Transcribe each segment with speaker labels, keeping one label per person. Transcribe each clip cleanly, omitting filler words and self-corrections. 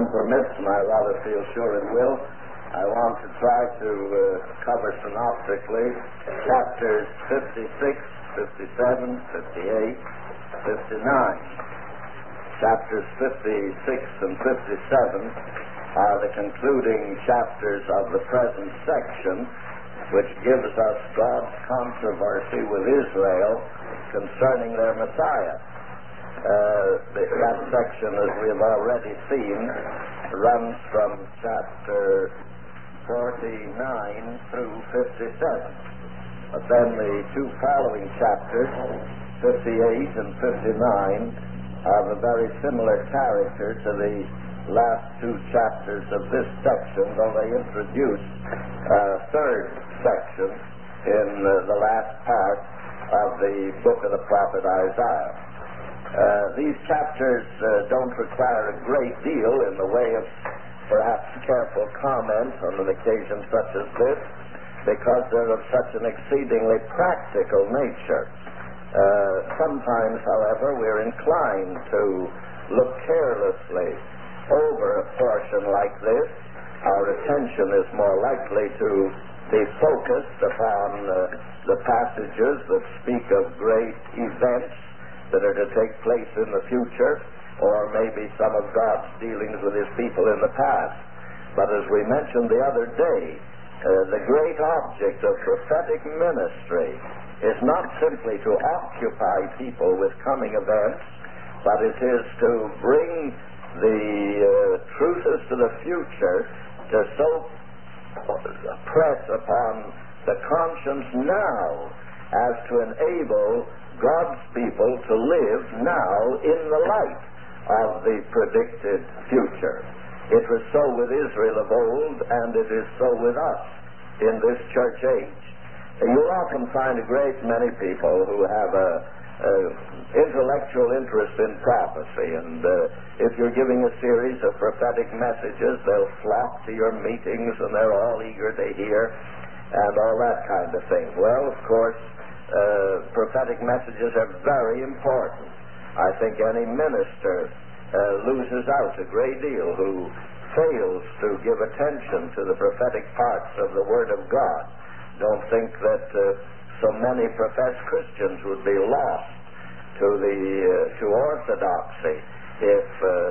Speaker 1: permits, and I rather feel sure it will, I want to try to cover synoptically chapters 56, 57, 58, 59. Chapters 56 and 57 are the concluding chapters of the present section, which gives us God's controversy with Israel concerning their Messiah. That section, as we have already seen, runs from chapter 49 through 57. But then the two following chapters, 58 and 59, have a very similar character to the last two chapters of this section, though they introduce a third section in the last part of the book of the prophet Isaiah. These chapters don't require a great deal in the way of perhaps careful comment on an occasion such as this, because they're of such an exceedingly practical nature. Sometimes, however, we're inclined to look carelessly over a portion like this. Our attention is more likely to be focused upon the passages that speak of great events that are to take place in the future, or maybe some of God's dealings with His people in the past. But as we mentioned the other day, the great object of prophetic ministry is not simply to occupy people with coming events, but it is to bring the truths to the future to so press upon the conscience now as to enable God's people to live now in the light of the predicted future. It was so with Israel of old, and it is so with us in this church age. You'll often find a great many people who have a intellectual interest in prophecy, and if you're giving a series of prophetic messages, they'll flock to your meetings and they're all eager to hear and all that kind of thing. Well, of course, prophetic messages are very important. I think any minister loses out a great deal who fails to give attention to the prophetic parts of the Word of God. Don't think that so many professed Christians would be lost to orthodoxy if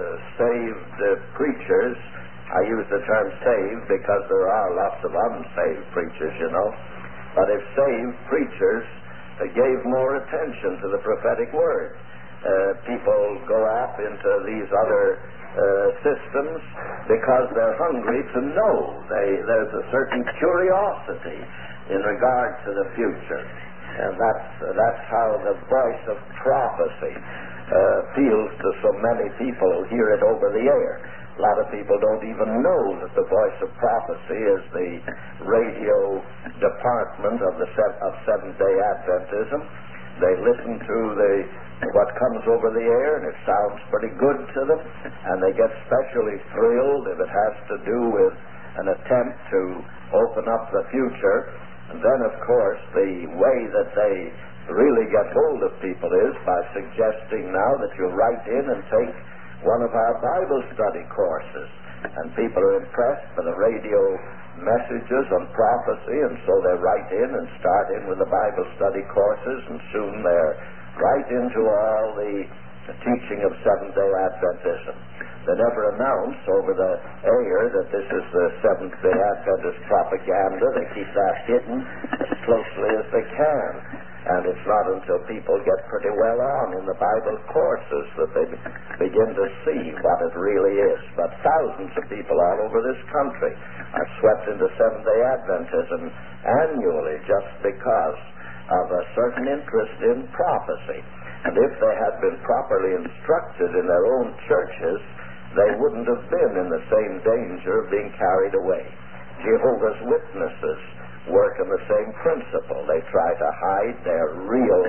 Speaker 1: saved preachers, I use the term saved because there are lots of unsaved preachers, you know, but if saved preachers gave more attention to the prophetic word. People go off into these other systems because they're hungry to know. There's a certain curiosity in regard to the future, and that's how the voice of prophecy appeals to so many people who hear it over the air. A lot of people don't even know that the voice of prophecy is the radio department of Seventh-day Adventism. They listen to what comes over the air, and it sounds pretty good to them, and they get specially thrilled if it has to do with an attempt to open up the future. And then, of course, the way that they really get hold of people is by suggesting now that you write in and take one of our Bible study courses. And people are impressed by the radio messages on prophecy, and so they write in and start in with the Bible study courses, and soon they're right into all the teaching of Seventh-day Adventism. They never announce over the air that this is the Seventh-day Adventist propaganda. They keep that hidden as closely as they can. And it's not until people get pretty well on in the Bible courses that they begin to see what it really is. But thousands of people all over this country are swept into Seventh-day Adventism annually just because of a certain interest in prophecy. And if they had been properly instructed in their own churches, they wouldn't have been in the same danger of being carried away. Jehovah's Witnesses work on the same principle. They try to hide their real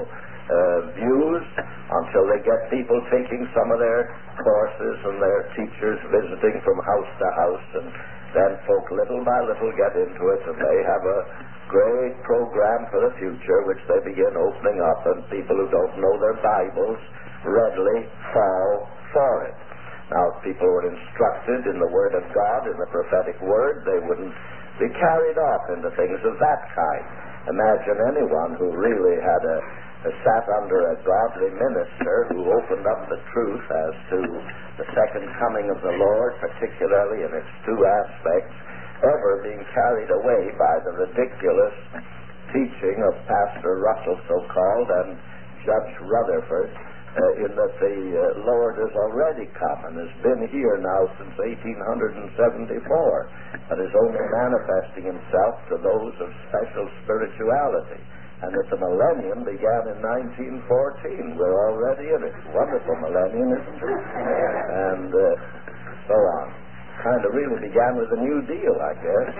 Speaker 1: views until they get people taking some of their courses and their teachers visiting from house to house, and then folk little by little get into it, and they have a great program for the future which they begin opening up, and people who don't know their Bibles readily fall for it. Now, of people were instructed in the Word of God, in the prophetic Word, they wouldn't be carried off into things of that kind. Imagine anyone who really had sat under a godly minister who opened up the truth as to the second coming of the Lord, particularly in its two aspects, ever being carried away by the ridiculous teaching of Pastor Russell, so-called, and Judge Rutherford, in that the Lord has already come and has been here now since 1874, but is only manifesting himself to those of special spirituality, and that the millennium began in 1914. We're already in it. Wonderful millennium, isn't it? And so on. Kind of really began with a New Deal, I guess.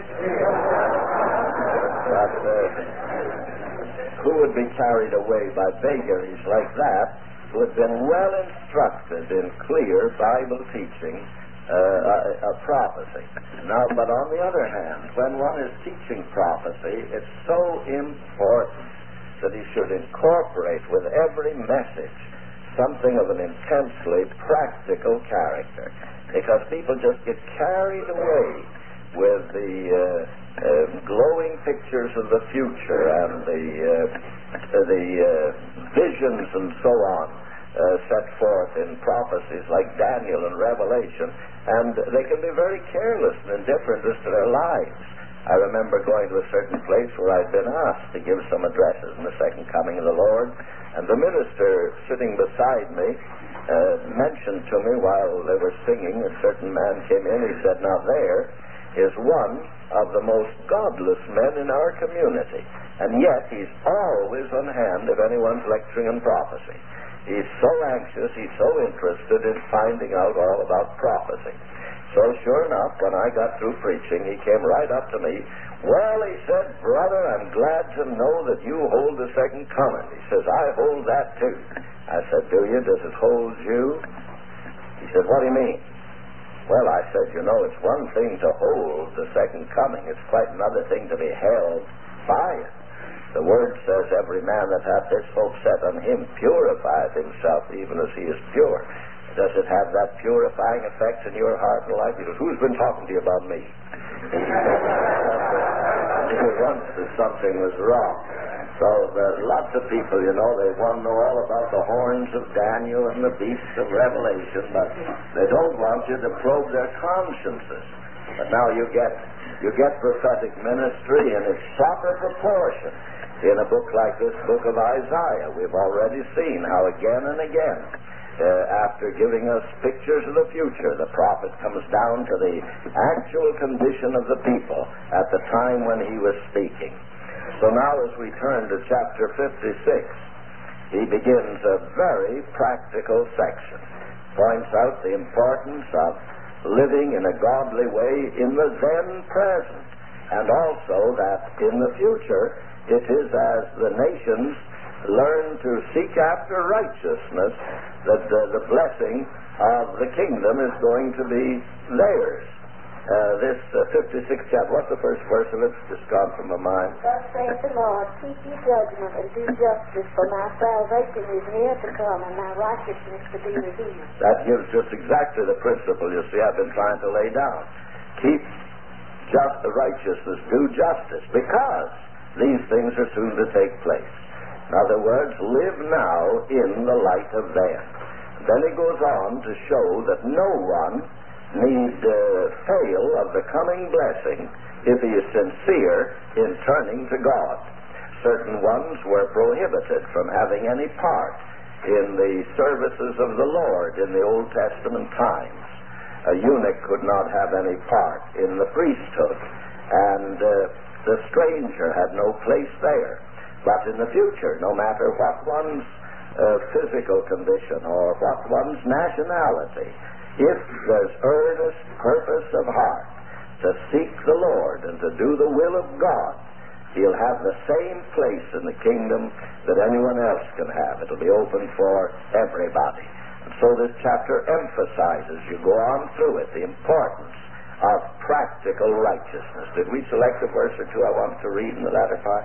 Speaker 1: But who would be carried away by vagaries like that, who had been well instructed in clear Bible teaching of prophecy? Now, but on the other hand, when one is teaching prophecy, it's so important that he should incorporate with every message something of an intensely practical character, because people just get carried away with the glowing pictures of the future and the visions and so on set forth in prophecies like Daniel and Revelation, and they can be very careless and indifferent as to their lives. I remember going to a certain place where I'd been asked to give some addresses in the second coming of the Lord, and the minister sitting beside me mentioned to me while they were singing, a certain man came in, he said, "Now there is one of the most godless men in our community, and yet he's always on hand if anyone's lecturing on prophecy. He's so anxious, he's so interested in finding out all about prophecy." So sure enough, when I got through preaching, he came right up to me. "Well," he said, "brother, I'm glad to know that you hold the second coming." He says, "I hold that too." I said, "Do you? Does it hold you?" He said, "What do you mean?" Well, I said, "You know, it's one thing to hold the second coming. It's quite another thing to be held by it. The Word says, every man that hath this hope set on him purifieth himself, even as he is pure." Does it have that purifying effect in your heart and life? He goes, "Who's been talking to you about me?" Once that something was wrong. So there's lots of people, you know, they want to know all about the horns of Daniel and the beasts of Revelation, but they don't want you to probe their consciences. But now you get prophetic ministry in its proper proportion. In a book like this book of Isaiah, we've already seen how again and again, after giving us pictures of the future, the prophet comes down to the actual condition of the people at the time when he was speaking. So now as we turn to chapter 56, he begins a very practical section. Points out the importance of living in a godly way in the then present, and also that in the future it is as the nations learn to seek after righteousness that the blessing of the kingdom is going to be theirs. This 56th chapter, what's the first verse of it? It's just gone from my mind.
Speaker 2: "Thus saith the Lord, keep ye judgment and do justice, for my salvation is near to come, and my righteousness to be revealed."
Speaker 1: That gives just exactly the principle, you see, I've been trying to lay down. Keep just the righteousness, do justice, because these things are soon to take place. In other words, live now in the light of them. Then he goes on to show that no one need fail of the coming blessing if he is sincere in turning to God. Certain ones were prohibited from having any part in the services of the Lord in the Old Testament times. A eunuch could not have any part in the priesthood, and the stranger had no place there. But in the future, no matter what one's physical condition or what one's nationality, if there's earnest purpose of heart to seek the Lord and to do the will of God, he'll have the same place in the kingdom that anyone else can have. It'll be open for everybody. And so this chapter emphasizes, you go on through it, the importance of practical righteousness. Did we select a verse or two I wanted to read in the latter part?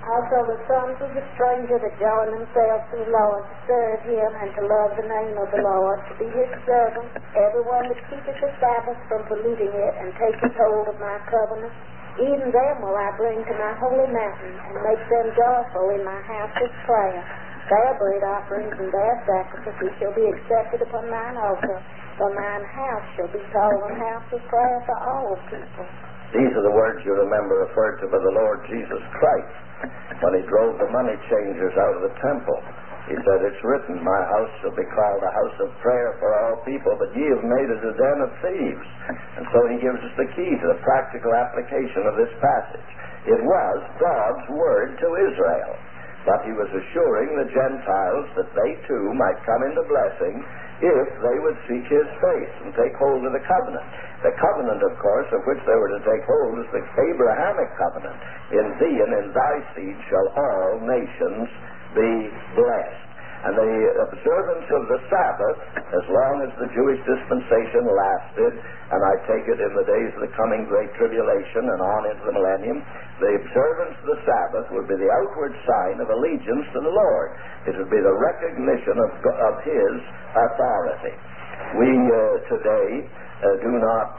Speaker 2: Also the sons of the stranger that join themselves to the Lord to serve him and to love the name of the Lord, to be his servants, everyone that keepeth the Sabbath from polluting it and taketh hold of my covenant, even them will I bring to my holy mountain and make them joyful in my house of prayer. Their burnt offerings and their sacrifices shall be accepted upon mine altar, for mine house shall be called a house of prayer for all people.
Speaker 1: These are the words you remember referred to by the Lord Jesus Christ when he drove the money changers out of the temple. He said, it's written, my house shall be called a house of prayer for all people, but ye have made it a den of thieves. And so he gives us the key to the practical application of this passage. It was God's word to Israel, but he was assuring the Gentiles that they too might come into blessing if they would seek his face and take hold of the covenant. The covenant, of course, of which they were to take hold is the Abrahamic covenant. In thee and in thy seed shall all nations be blessed. And the observance of the Sabbath, as long as the Jewish dispensation lasted, and I take it in the days of the coming Great Tribulation and on into the millennium, the observance of the Sabbath would be the outward sign of allegiance to the Lord. It would be the recognition of his authority. We today do not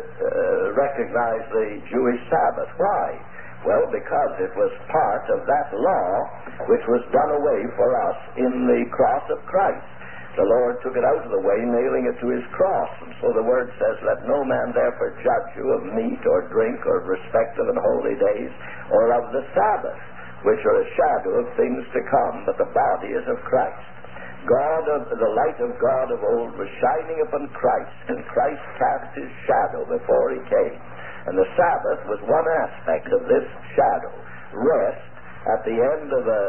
Speaker 1: recognize the Jewish Sabbath. Why? Well, because it was part of that law which was done away for us in the cross of Christ. The Lord took it out of the way, nailing it to his cross. And so the word says, let no man therefore judge you of meat or drink or of respect of holy days or of the Sabbath, which are a shadow of things to come, but the body is of Christ. The light of God of old was shining upon Christ, and Christ cast his shadow before he came. And the Sabbath was one aspect of this shadow. Rest at the end of a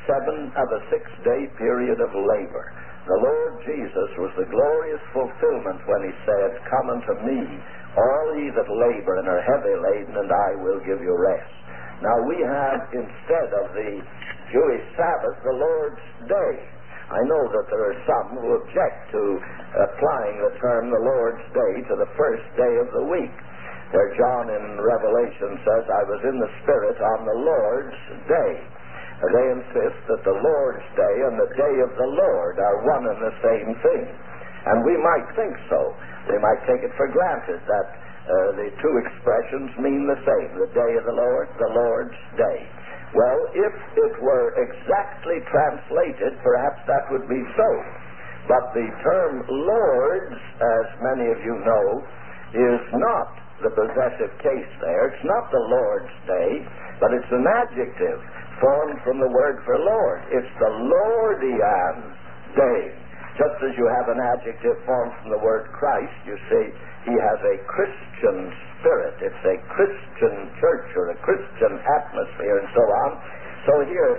Speaker 1: 6-day period of labor. The Lord Jesus was the glorious fulfillment when he said, come unto me, all ye that labor and are heavy laden, and I will give you rest. Now we have, instead of the Jewish Sabbath, the Lord's Day. I know that there are some who object to applying the term the Lord's Day to the first day of the week, where John in Revelation says, I was in the Spirit on the Lord's Day. They insist that the Lord's Day and the day of the Lord are one and the same thing. And we might think so. We might take it for granted that the two expressions mean the same, the day of the Lord, the Lord's Day. Well, if it were exactly translated, perhaps that would be so. But the term Lord's, as many of you know, is not the possessive case there. It's not the Lord's Day, but it's an adjective formed from the word for Lord. It's the Lordian Day. Just as you have an adjective formed from the word Christ, you see, he has a Christian spirit. It's a Christian church or a Christian atmosphere and so on. So here, if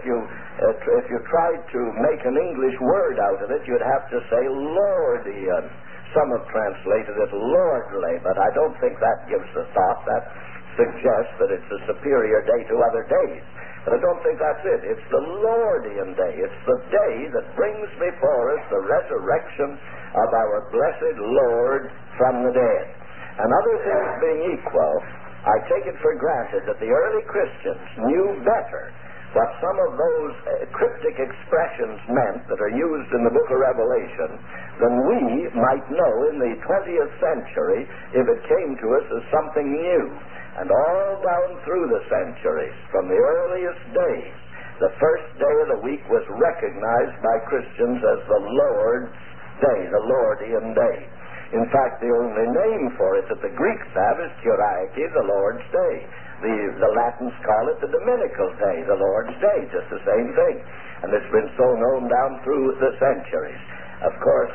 Speaker 1: you tried to make an English word out of it, you'd have to say Lordian. Some have translated it lordly, but I don't think that gives the thought. That suggests that it's a superior day to other days. But I don't think that's it. It's the Lordian Day. It's the day that brings before us the resurrection of our blessed Lord from the dead. And other things being equal, I take it for granted that the early Christians knew better what some of those cryptic expressions meant that are used in the book of Revelation than we might know in the 20th century if it came to us as something new. And all down through the centuries, from the earliest days, the first day of the week was recognized by Christians as the Lord's Day, the Lordian Day. In fact, the only name for it that the Greeks have is Kyriake, the Lord's Day. The Latins call it the Dominical Day, the Lord's Day, just the same thing. And it's been so known down through the centuries. Of course,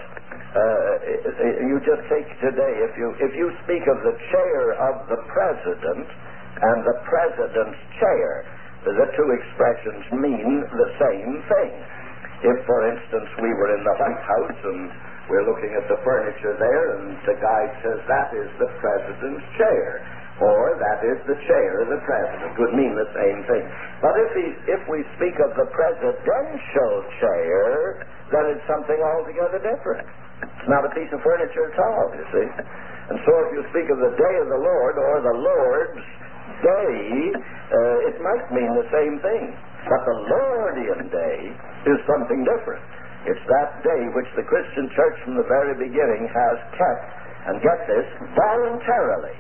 Speaker 1: you just take today, if you speak of the chair of the president and the president's chair, the two expressions mean the same thing. If, for instance, we were in the White House and we're looking at the furniture there and the guide says that is the president's chair, or that is the chair of the president, would mean the same thing. But if we speak of the presidential chair, then it's something altogether different. It's not a piece of furniture at all, you see. And so if you speak of the day of the Lord or the Lord's Day, it might mean the same thing. But the Lordian day is something different. It's that day which the Christian church from the very beginning has kept, and get this, voluntarily,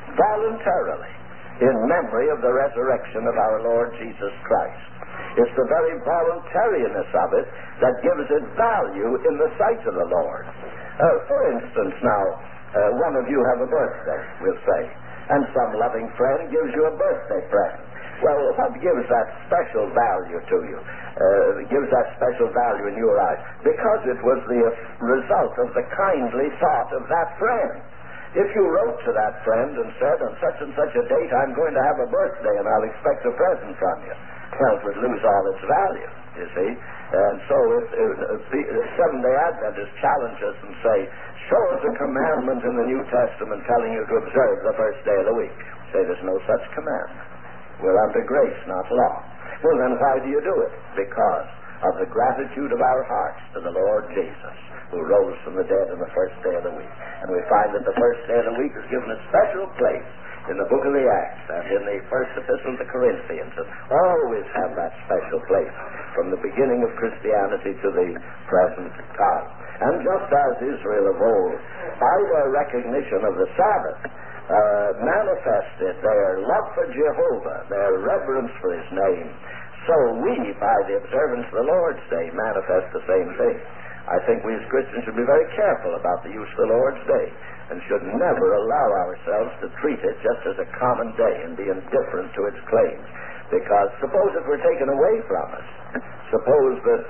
Speaker 1: in memory of the resurrection of our Lord Jesus Christ. It's the very voluntariness of it that gives it value in the sight of the Lord. For instance, now, one of you have a birthday, we'll say, and some loving friend gives you a birthday present. Well, what gives that special value to you? Gives that special value in your eyes? Because it was the result of the kindly thought of that friend. If you wrote to that friend and said, on such and such a date, I'm going to have a birthday and I'll expect a present from you, well, it would lose all its value, you see. And so if Seventh-day Adventists challenge us and say, show us a commandment in the New Testament telling you to observe the first day of the week. Say there's no such commandment. We're under grace, not law. Well, then why do you do it? Because of the gratitude of our hearts to the Lord Jesus, who rose from the dead on the first day of the week. And we find that the first day of the week is given a special place in the book of the Acts and in the first epistle to Corinthians, and always have that special place from the beginning of Christianity to the present time. And just as Israel of old, by their recognition of the Sabbath, manifested their love for Jehovah, their reverence for His name, so we, by the observance of the Lord's Day, manifest the same thing. I think we as Christians should be very careful about the use of the Lord's Day and should never allow ourselves to treat it just as a common day and be indifferent to its claims. Because suppose it were taken away from us, suppose that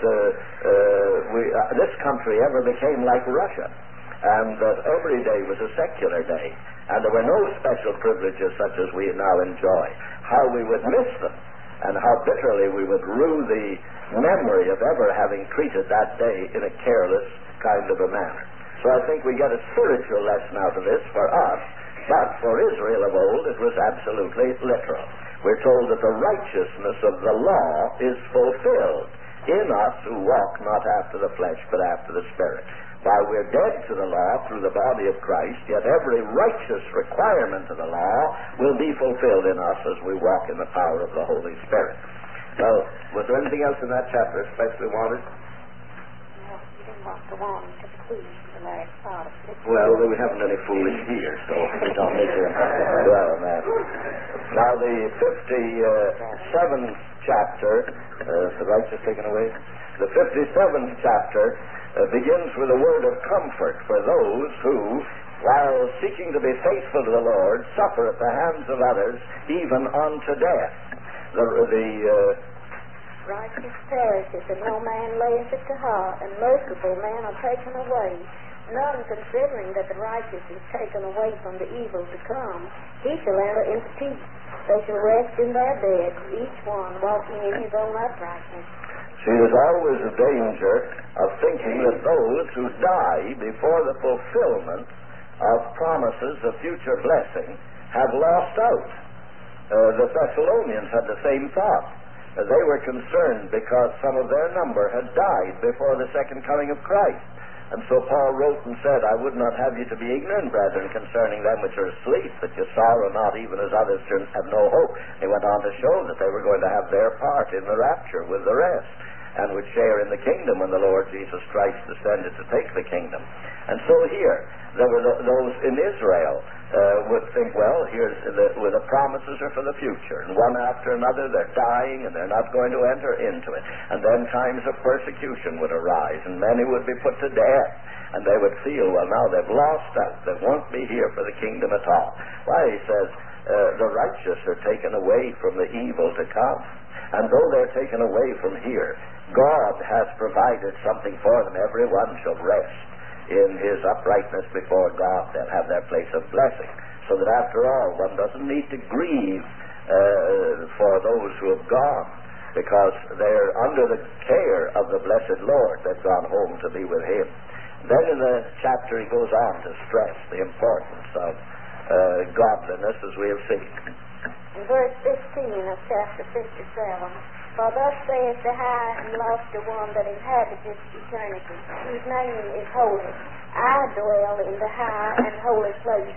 Speaker 1: this country ever became like Russia, and that every day was a secular day, and there were no special privileges such as we now enjoy, how we would miss them, and how bitterly we would rue the memory of ever having treated that day in a careless kind of a manner. So I think we get a spiritual lesson out of this for us, but for Israel of old it was absolutely literal. We're told that the righteousness of the law is fulfilled in us who walk not after the flesh but after the Spirit. While we're dead to the law through the body of Christ, yet every righteous requirement of the law will be fulfilled in us as we walk in the power of the Holy Spirit. Well, was there anything else in that chapter especially wanted?
Speaker 2: No, you didn't want to warn to please the last part of it.
Speaker 1: Well, we haven't any foolish here, so we don't need to dwell on that. Now, the 57th chapter, is the righteous taken away? The 57th chapter begins with a word of comfort for those who, while seeking to be faithful to the Lord, suffer at the hands of others, even unto death.
Speaker 2: Righteous perishes, and no man layeth it to heart, and merciful men are taken away. None considering that the righteous is taken away from the evil to come, he shall enter into peace. They shall rest in their beds, each one walking in his own uprightness.
Speaker 1: See, there's always a danger of thinking that those who die before the fulfillment of promises of future blessing have lost out. The Thessalonians had the same thought. They were concerned because some of their number had died before the second coming of Christ. And so Paul wrote and said, I would not have you to be ignorant, brethren, concerning them which are asleep, that you sorrow not even as others have no hope. He went on to show that they were going to have their part in the rapture with the rest, and would share in the kingdom when the Lord Jesus Christ descended to take the kingdom. And so here, there were those in Israel would think, well, here's the promises are for the future, and one after another they're dying and they're not going to enter into it. And then times of persecution would arise, and many would be put to death, and they would feel, well, now they've lost out, they won't be here for the kingdom at all. Why, he says, the righteous are taken away from the evil to come. And though they're taken away from here, God has provided something for them. Everyone shall rest in his uprightness before God and have their place of blessing. So that after all, one doesn't need to grieve for those who have gone, because they're under the care of the blessed Lord. They've gone home to be with him. Then in the chapter he goes on to stress the importance of godliness, as we have seen.
Speaker 2: In verse 15 of chapter 57, for thus saith the high and lofty one that inhabiteth eternity, whose name is holy. I dwell in the high and holy place,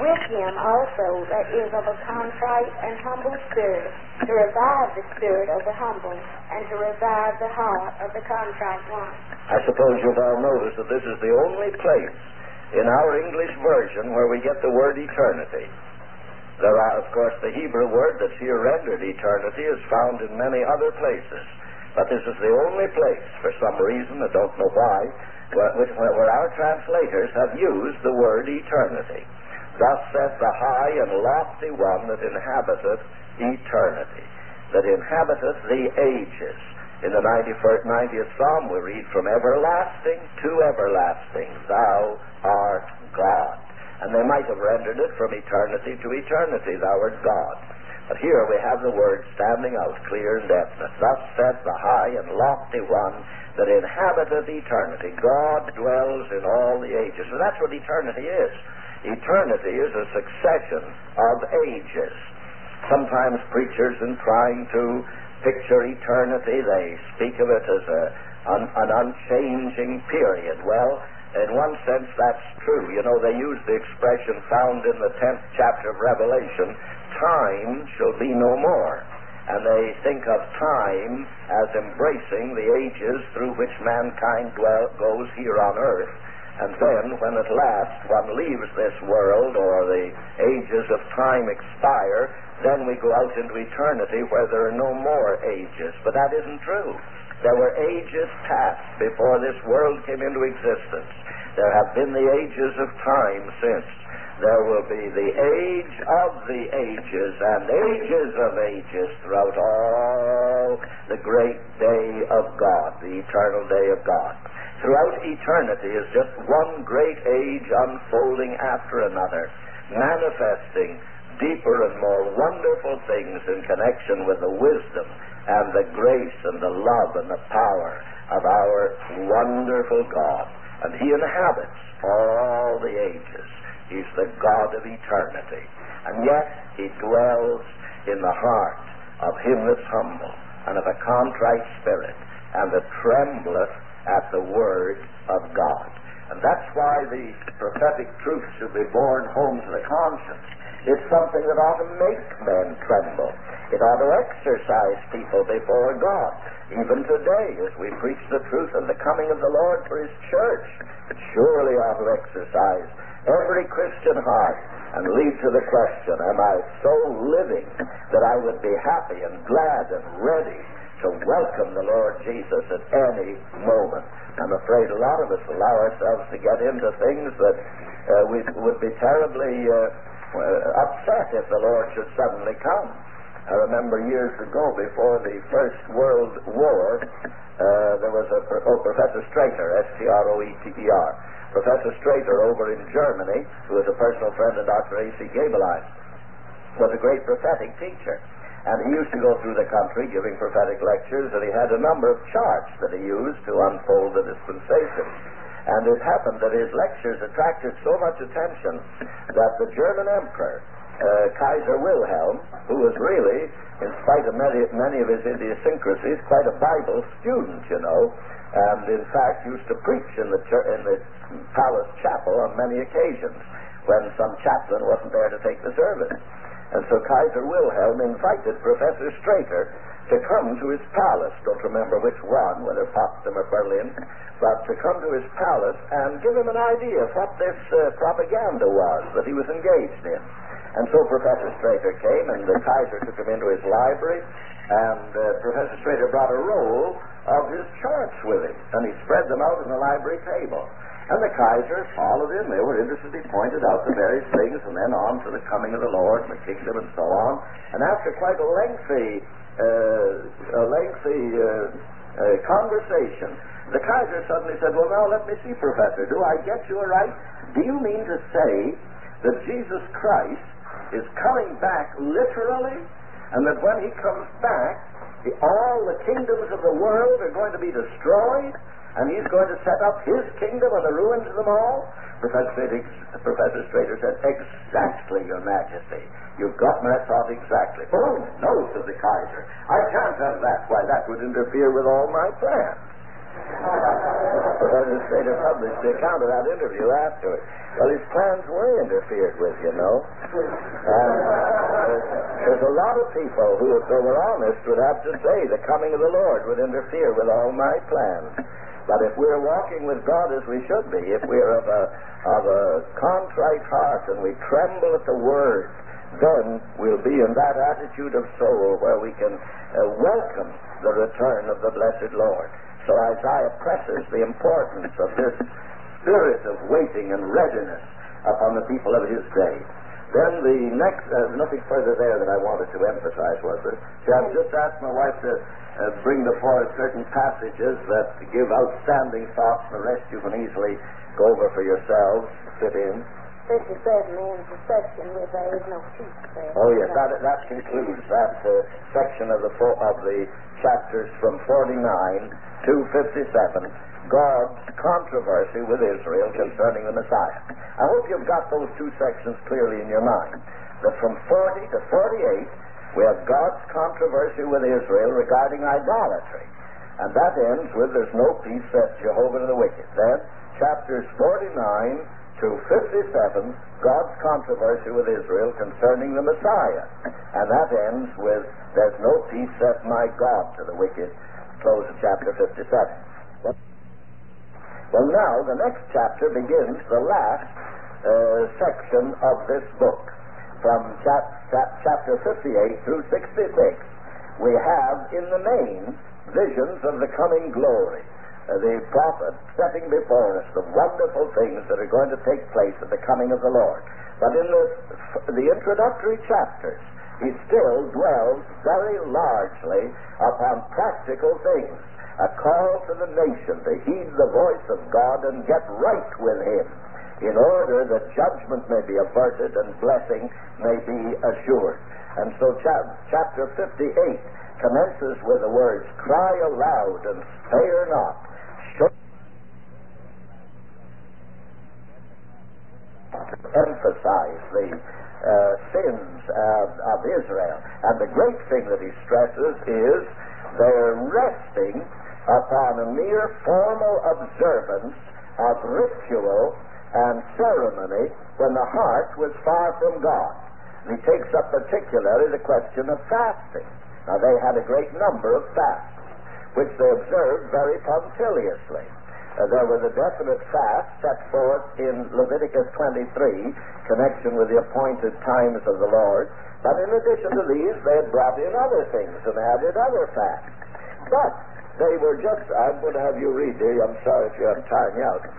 Speaker 2: with him also that is of a contrite and humble spirit, to revive the spirit of the humble, and to revive the heart of the contrite one.
Speaker 1: I suppose you've all noticed that this is the only place in our English version where we get the word eternity. There are, of course, the Hebrew word that's here rendered eternity is found in many other places. But this is the only place, for some reason, I don't know why, where our translators have used the word eternity. Thus saith the high and lofty one that inhabiteth eternity, that inhabiteth the ages. In the 90th Psalm we read, from everlasting to everlasting, thou art God. And they might have rendered it from eternity to eternity, thou art God. But here we have the word standing out clear and definite. Thus saith the high and lofty one that inhabiteth eternity. God dwells in all the ages. So that's what eternity is. Eternity is a succession of ages. Sometimes preachers, in trying to picture eternity, they speak of it as an unchanging period. Well, in one sense, that's true. You know, they use the expression found in the 10th chapter of Revelation, time shall be no more. And they think of time as embracing the ages through which mankind goes here on earth. And then, when at last one leaves this world, or the ages of time expire, then we go out into eternity where there are no more ages. But that isn't true. There were ages past before this world came into existence. There have been the ages of time since. There will be the age of the ages and ages of ages throughout all the great day of God, the eternal day of God. Throughout eternity is just one great age unfolding after another, manifesting deeper and more wonderful things in connection with the wisdom and the grace and the love and the power of our wonderful God. And He inhabits all the ages. He's the God of eternity. And yet He dwells in the heart of him that's humble and of a contrite spirit, and that trembleth at the word of God. And that's why the prophetic truth should be borne home to the conscience. It's something that ought to make men tremble. It ought to exercise people before God. Even today, as we preach the truth of the coming of the Lord for His church, it surely ought to exercise every Christian heart and lead to the question, am I so living that I would be happy and glad and ready to welcome the Lord Jesus at any moment? I'm afraid a lot of us allow ourselves to get into things that we would be terribly upset if the Lord should suddenly come. I remember years ago, before the First World War, there was Professor Strater, S-T-R-O-E-T-E-R. Professor Strater over in Germany, who was a personal friend of Dr. A.C. Gaebelein, was a great prophetic teacher. And he used to go through the country giving prophetic lectures, and he had a number of charts that he used to unfold the dispensation. And it happened that his lectures attracted so much attention that the German Emperor, Kaiser Wilhelm, who was really, in spite of many of his idiosyncrasies, quite a Bible student, you know, and in fact used to preach in the palace chapel on many occasions when some chaplain wasn't there to take the service. And so Kaiser Wilhelm invited Professor Strater to come to his palace, don't remember which one, whether Potsdam or Berlin, but to come to his palace and give him an idea of what this propaganda was that he was engaged in. And so Professor Strater came, and the Kaiser took him into his library, and Professor Strater brought a roll of his charts with him, and he spread them out on the library table. And the Kaiser followed him. They were interested. He pointed out the various things, and then on to the coming of the Lord and the kingdom and so on. And after quite a lengthy conversation, the Kaiser suddenly said, well, now let me see, Professor, do I get you right? Do you mean to say that Jesus Christ is coming back literally, and that when He comes back, all the kingdoms of the world are going to be destroyed, and He's going to set up His kingdom on the ruins of them all? Professor Strater said, exactly, Your Majesty. You've got my thought exactly. Oh, no, said the Kaiser. I can't have that. Why, that would interfere with all my plans. The legislator published the account of that interview afterwards. Well, his plans were interfered with, you know. And there's a lot of people who, if they were honest, would have to say the coming of the Lord would interfere with all my plans. But if we're walking with God as we should be, if we're of a contrite heart and we tremble at the word, then we'll be in that attitude of soul where we can welcome the return of the blessed Lord. So Isaiah presses the importance of this spirit of waiting and readiness upon the people of his day. Then the next, nothing further there that I wanted to emphasize, was there? See, I've just asked my wife to bring before us certain passages that give outstanding thoughts. The rest you can easily go over for yourselves, fit in.
Speaker 2: 57 ends the section where there is no peace there.
Speaker 1: Oh, yes, that concludes that section of the chapters from 49 to 57. God's controversy with Israel concerning the Messiah. I hope you've got those two sections clearly in your mind. That from 40 to 48, we have God's controversy with Israel regarding idolatry. And that ends with there's no peace except Jehovah to the wicked. Then, chapters 49 to 57, God's controversy with Israel concerning the Messiah. And that ends with there's no peace except my God to the wicked. Close of chapter 57. Well, now, the next chapter begins the last section of this book. From chapter 58 through 66, we have, in the main, visions of the coming glory. The prophet setting before us the wonderful things that are going to take place at the coming of the Lord. But in the introductory chapters, he still dwells very largely upon practical things. A call to the nation to heed the voice of God and get right with him, in order that judgment may be averted and blessing may be assured. And so chapter 58 commences with the words, cry aloud and spare not. Emphasize the sins of Israel. And the great thing that he stresses is their resting upon a mere formal observance of ritual and ceremony when the heart was far from God. And he takes up particularly the question of fasting. Now, they had a great number of fasts, which they observed very punctiliously. There was a definite fast set forth in Leviticus 23, connection with the appointed times of the Lord. But in addition to these, they had brought in other things and added other fasts. But they were just, I'm going to have you read here, I'm sorry if I'm tiring you out.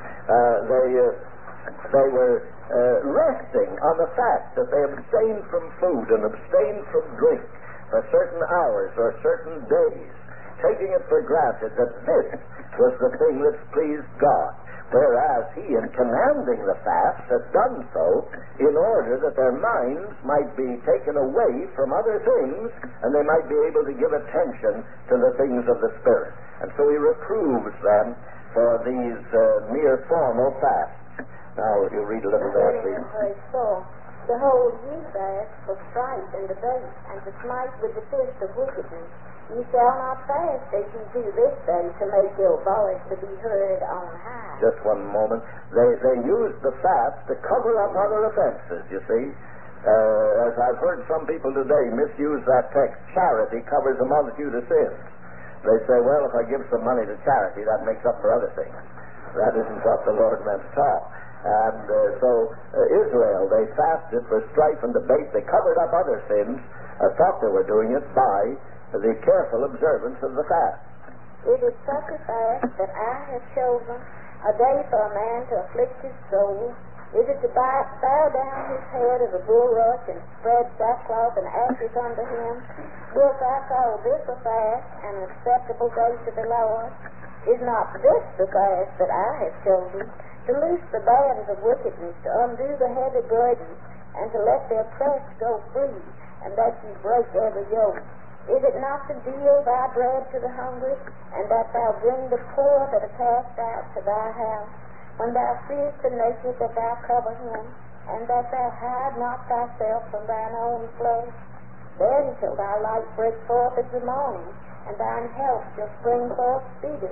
Speaker 1: They were resting on the fact that they abstained from food and abstained from drink for certain hours or certain days, taking it for granted that this was the thing that pleased God. Whereas he, in commanding the fast, had done so in order that their minds might be taken away from other things and they might be able to give attention to the things of the Spirit. And so he reproves them for these mere formal fasts. Now, you read a little there, please.
Speaker 2: Verse 4. Behold, ye fast for strife and debate, and to smite with the fist of wickedness. Ye shall not fast as ye do this day to make your voice to be heard on high.
Speaker 1: Just one moment. They used the fast to cover up other offenses, you see. As I've heard some people today misuse that text, charity covers a multitude of sins. They say, well, if I give some money to charity, that makes up for other things. That isn't what the Lord meant at all. And so Israel, they fasted for strife and debate. They covered up other sins, thought they were doing it by the careful observance of the fast.
Speaker 2: It is such a fast that I have chosen, a day for a man to afflict his soul. Is it to bow down his head as a bulrush and spread sackcloth and ashes under him? Wilt I call this a fast, an acceptable day to the Lord? Is not this the fast that I have chosen, to loose the bands of wickedness, to undo the heavy burden, and to let the oppressed go free, and that ye break every yoke? Is it not to deal thy bread to the hungry, and that thou bring the poor that are cast out to thy house? When thou seest the naked, that thou cover him, and that thou hide not thyself from thine own flesh? Then shall thy light break forth as the morning, and thine health shall spring forth speedily,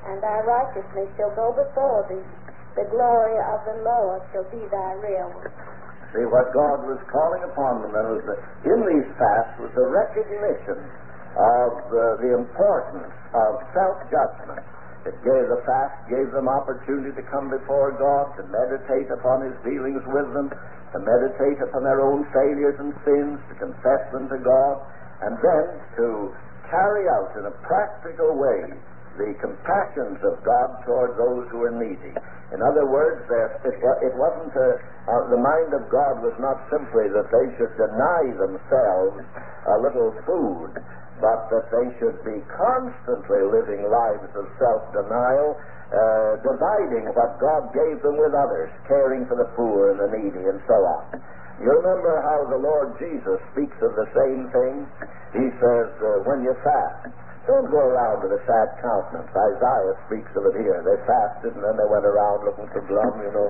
Speaker 2: and thy righteousness shall go before thee. The glory of the Lord shall be thy rear.
Speaker 1: See, what God was calling upon them then was that in these fasts was a recognition of the importance of self-judgment. It gave them opportunity to come before God, to meditate upon His dealings with them, to meditate upon their own failures and sins, to confess them to God, and then to carry out in a practical way the compassions of God toward those who are needy. In other words, it wasn't the mind of God was not simply that they should deny themselves a little food, but that they should be constantly living lives of self-denial, dividing what God gave them with others, caring for the poor and the needy and so on. You remember how the Lord Jesus speaks of the same thing? He says, when you fast, don't go around with a sad countenance. Isaiah speaks of it here. They fasted and then they went around looking so glum, you know.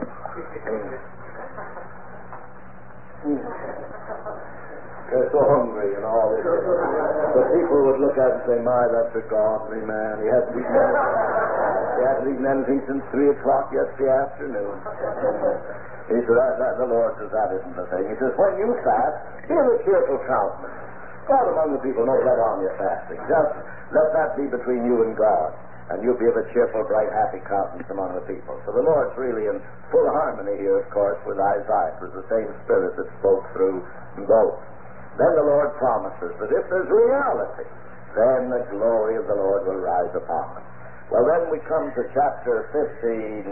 Speaker 1: They're so hungry and all this. But people would look at it and say, my, that's a godly man. He hasn't eaten anything since 3 o'clock yesterday afternoon. He said, the Lord says, that isn't the thing. He says, when you fast, give a cheerful countenance. God among the people, don't let on your fasting. Just let that be between you and God, and you'll be of a cheerful, bright, happy countenance among the people. So the Lord's really in full harmony here, of course, with Isaiah. It was the same Spirit that spoke through both. Then the Lord promises that if there's reality, then the glory of the Lord will rise upon them. Well, then we come to chapter 59,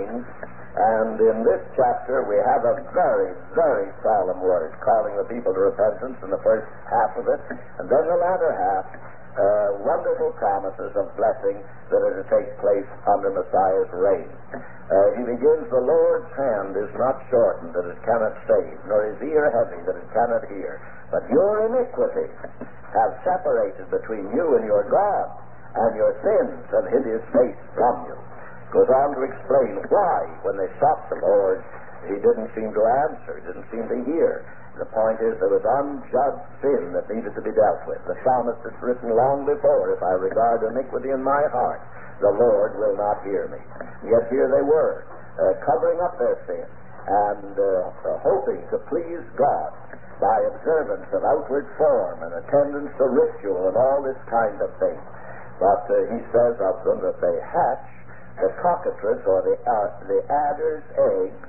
Speaker 1: and in this chapter we have a very, very solemn word, calling the people to repentance in the first half of it, and then the latter half, wonderful promises of blessing that are to take place under Messiah's reign. He begins, the Lord's hand is not shortened that it cannot save, nor his ear heavy that it cannot hear, but your iniquities have separated between you and your God, and your sins have hid his face from you. Goes on to explain why, when they sought the Lord, he didn't seem to answer, he didn't seem to hear. The point is, there was unjudged sin that needed to be dealt with. The psalmist has written long before, if I regard iniquity in my heart, the Lord will not hear me. Yet here they were, covering up their sin, and hoping to please God by observance of outward form and attendance to ritual and all this kind of thing. But he says of them that they hatch the cockatrice or the adder's eggs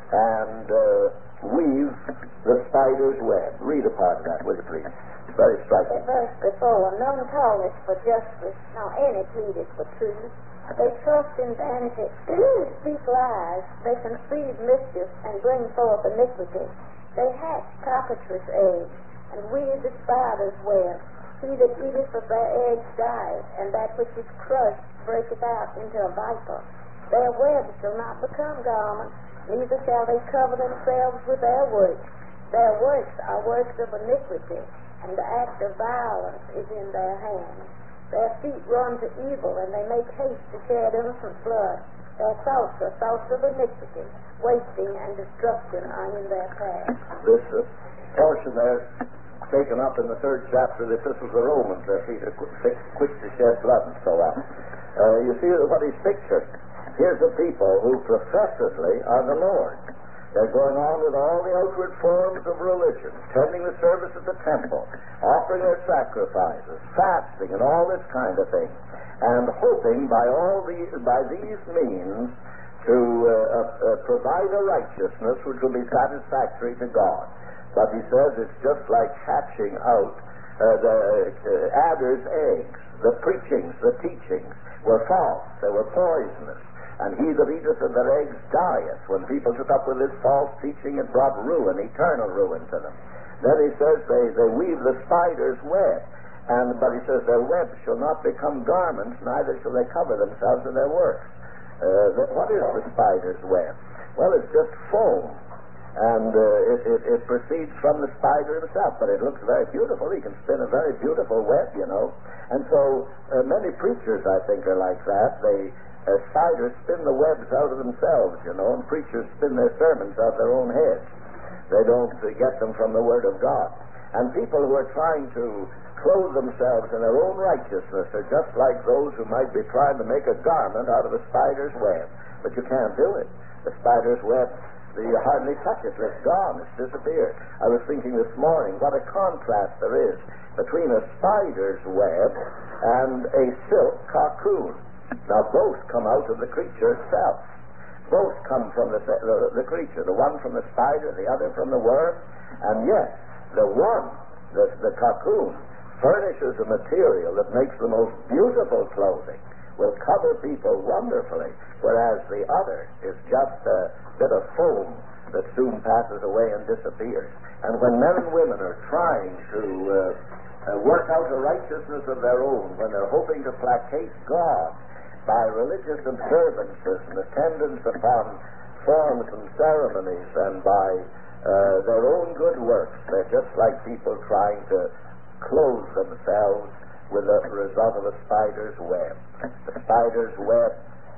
Speaker 1: and weave the spider's web. Read a part of that, will you please? It's very striking.
Speaker 2: The verse before, none calleth for justice, nor any pleadeth for truth. They trust in vanity, speak lies, they conceive mischief, and bring forth iniquity. They hatch cockatrice eggs, and weave the spider's web. He that eateth of their eggs dieth, and that which is crushed breaketh out into a viper. Their webs shall not become garments, neither shall they cover themselves with their works. Their works are works of iniquity, and the act of violence is in their hands. Their feet run to evil, and they make haste to shed innocent blood. Their thoughts are thoughts of iniquity. Wasting and destruction are in their path.
Speaker 1: This portion there taken up in the 3rd chapter of the Epistle to the Romans, their feet are quick to shed blood and so on. You see what he's pictured. Here's a people who professedly are the Lord. They're going on with all the outward forms of religion, attending the service at the temple, offering their sacrifices, fasting, and all this kind of thing, and hoping by these means to provide a righteousness which will be satisfactory to God. But he says it's just like hatching out the adder's eggs. The preachings, the teachings were false. They were poisonous. And he that eateth of their eggs dieth. When people took up with this false teaching, it brought ruin, eternal ruin to them. Then he says they weave the spider's web. But he says their webs shall not become garments, neither shall they cover themselves in their works. What is the spider's web? Well, it's just foam. And it proceeds from the spider himself, but it looks very beautiful. He can spin a very beautiful web, you know. And so many preachers, I think, are like that. Spiders spin the webs out of themselves, you know, and preachers spin their sermons out of their own heads. They don't get them from the Word of God. And people who are trying to clothe themselves in their own righteousness are just like those who might be trying to make a garment out of a spider's web. But you can't do it. The spider's web, you hardly touch it. It's gone. It's disappeared. I was thinking this morning what a contrast there is between a spider's web and a silk cocoon. Now, both come out of the creature itself. Both come from the creature. The one from the spider, the other from the worm. And yet, the one, the cocoon, furnishes a material that makes the most beautiful clothing, will cover people wonderfully, whereas the other is just a bit of foam that soon passes away and disappears. And when men and women are trying to work out a righteousness of their own, when they're hoping to placate God by religious observances and attendance upon forms and ceremonies and by their own good works, they're just like people trying to clothe themselves with the result of a spider's web. The spider's web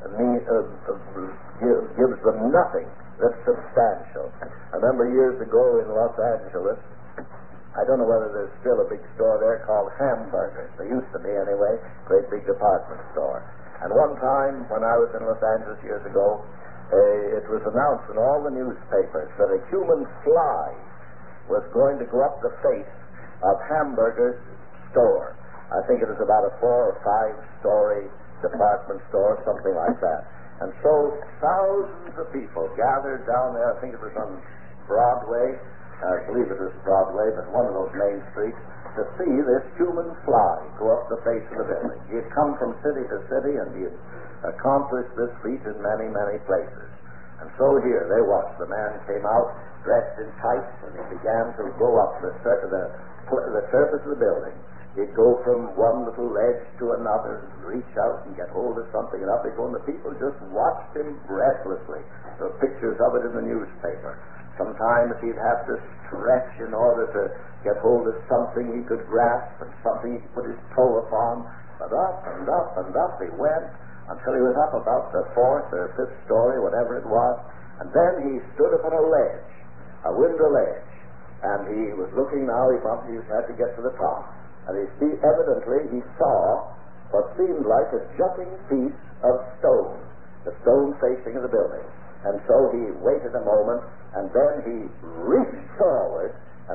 Speaker 1: gives them nothing that's substantial. I remember years ago in Los Angeles, I don't know whether there's still a big store there called Hamburgers. There used to be anyway, great big department store. And one time when I was in Los Angeles years ago, it was announced in all the newspapers that a human fly was going to go up the face of Hamburger's store. I think it was about a 4 or 5 story department store, something like that. And so thousands of people gathered down there. I think it was on Broadway. I believe it was Broadway, but one of those main streets, to see this human fly go up the face of the building. He had come from city to city, and he had accomplished this feat in many, many places. And so here they watched. The man came out dressed in tights, and he began to go up the surface of the building. He'd go from one little ledge to another, and reach out and get hold of something, and up he'd go, and the people just watched him breathlessly. There were pictures of it in the newspaper. Sometimes he'd have to stretch in order to get hold of something he could grasp and something he could put his toe upon. But up and up and up he went until he was up about the 4th or 5th story, whatever it was. And then he stood upon a ledge, a window ledge, and he was looking now. He probably had to get to the top. And evidently he saw what seemed like a jutting piece of stone, the stone facing of the building. And so he waited a moment, and then he reached forward and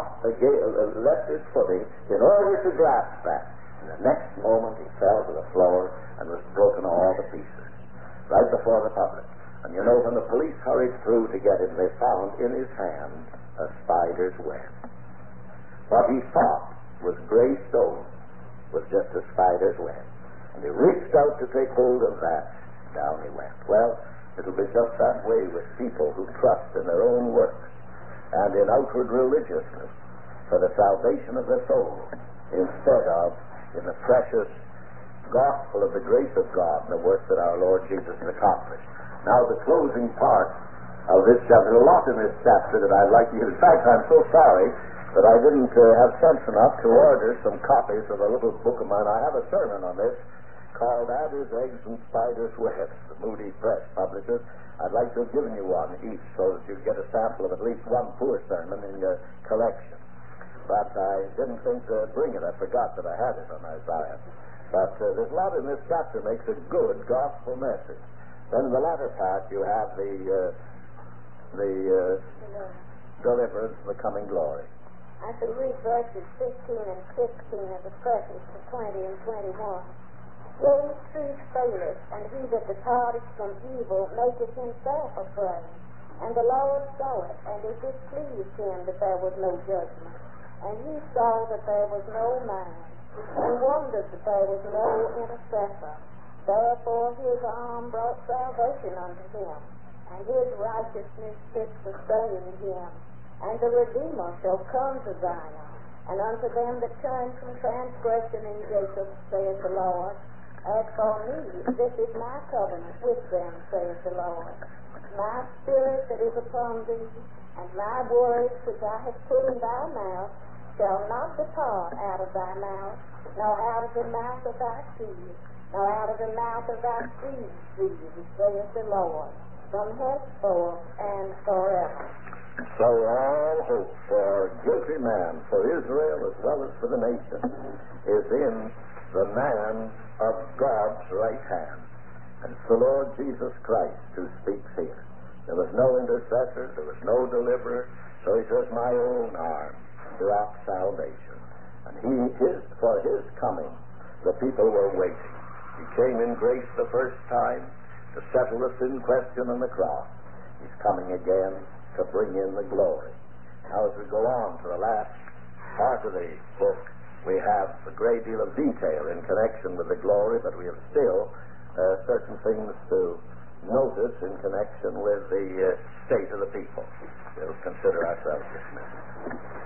Speaker 1: left his footing in order to grasp that. And the next moment he fell to the floor and was broken all to pieces, right before the public. And you know, when the police hurried through to get him, they found in his hand a spider's web. What he thought was gray stone was just a spider's web. And he reached out to take hold of that. Down he went. Well, it'll be just that way with people who trust in their own works and in outward religiousness for the salvation of their soul, instead of in the precious gospel of the grace of God and the work that our Lord Jesus has accomplished. Now, the closing part of this chapter, there's a lot in this chapter that I'd like you to. In fact, I'm so sorry that I didn't have sense enough to order some copies of a little book of mine. I have a sermon on this called Adders, Eggs, and Spiders' Webs, the Moody Press publishers. I'd like to have given you one each so that you'd get a sample of at least one poor sermon in your collection. But I didn't think to bring it. I forgot that I had it on Isaiah. But there's a lot in this chapter that makes a good gospel message. Then in the latter part you have the deliverance of the coming glory.
Speaker 2: I shall read verses 15 and 16 of the preface to 20 and 21. Yea, truth faileth, and he that departeth from evil maketh himself afraid. And the Lord saw it, and it displeased him that there was no judgment. And he saw that there was no man, and wondered that there was no intercessor. Therefore his arm brought salvation unto him, and his righteousness did sustain him. And the Redeemer shall come to Zion, and unto them that turn from transgression in Jacob, saith the Lord. As for me, this is my covenant with them, saith the Lord. My spirit that is upon thee, and my words which I have put in thy mouth, shall not depart out of thy mouth, nor out of the mouth of thy seed, nor out of the mouth of thy seed, saith the Lord, from henceforth and forever.
Speaker 1: So all hope for guilty man for Israel as well as for the nation is in the man of God's right hand. And it's the Lord Jesus Christ who speaks here. There was no intercessor, there was no deliverer, so he says, my own arm wrought salvation. And for his coming, the people were waiting. He came in grace the first time to settle the sin question on the cross. He's coming again to bring in the glory. Now, as we go on to the last part of the book, we have a great deal of detail in connection with the glory, but we have still certain things to notice in connection with the state of the people. We'll consider ourselves dismissed.